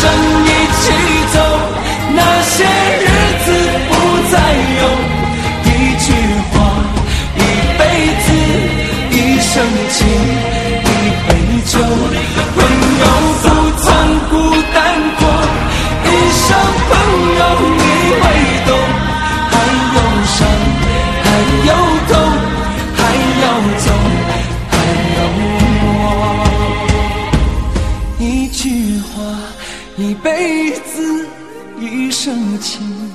一起走，那些日子不再有。一句话，一辈子，一生情，一杯酒。朋友不曾孤单过，一生朋友你会懂。还有伤，还有痛，还要走，还有我。一句话，一辈子，一生情。